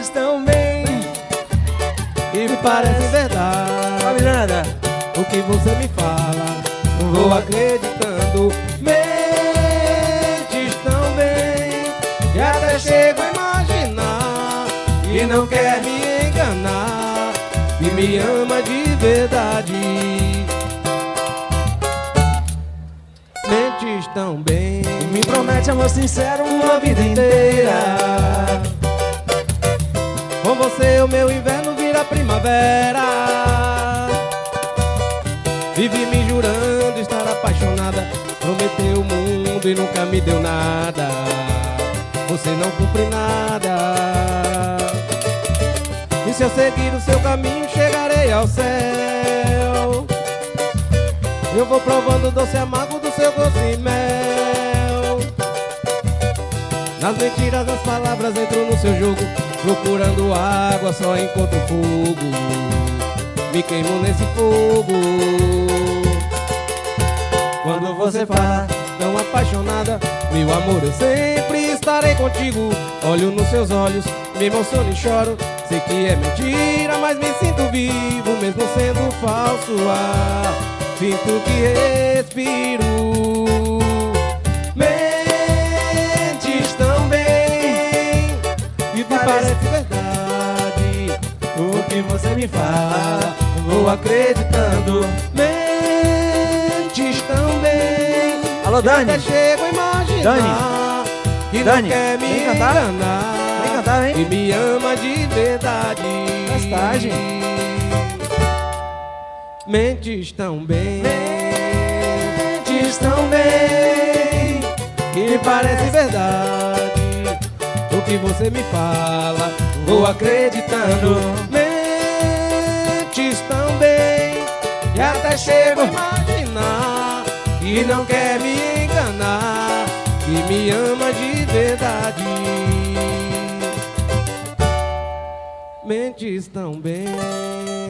mentes tão bem E me parece verdade. Ó, Miranda, o que você me fala, vou acreditando. Mentes tão bem que até chego a imaginar que não quer me enganar e me ama de verdade. Mentes tão bem, me promete amor sincero uma vida inteira. Com você o meu inverno vira primavera. Vive me jurando estar apaixonada, prometeu o mundo e nunca me deu nada. Você não cumpre nada. E se eu seguir o seu caminho chegarei ao céu. Eu vou provando o doce amargo do seu gosto e mel. Nas mentiras, nas palavras entro no seu jogo, procurando água só encontro fogo. Me queimo nesse fogo. Quando você fala tão apaixonada, meu amor, eu sempre estarei contigo. Olho nos seus olhos, me emociono e choro. Sei que é mentira, mas me sinto vivo, mesmo sendo falso. Sinto que respiro. Mentes tão bem e parece verdade o que você me fala, vou acreditando. Mentes tão bem. Alô, Dani. Até chego a imaginar que Dani, não quer me vem cantar? enganar. Vem cantar, vem. E me ama de verdade. Mais tarde. Mentes tão bem, mentes tão bem, que parece verdade o que você me fala, vou acreditando. Mentes tão bem, que até chego a imaginar que não quer me enganar, que me ama de verdade. Mentes tão bem.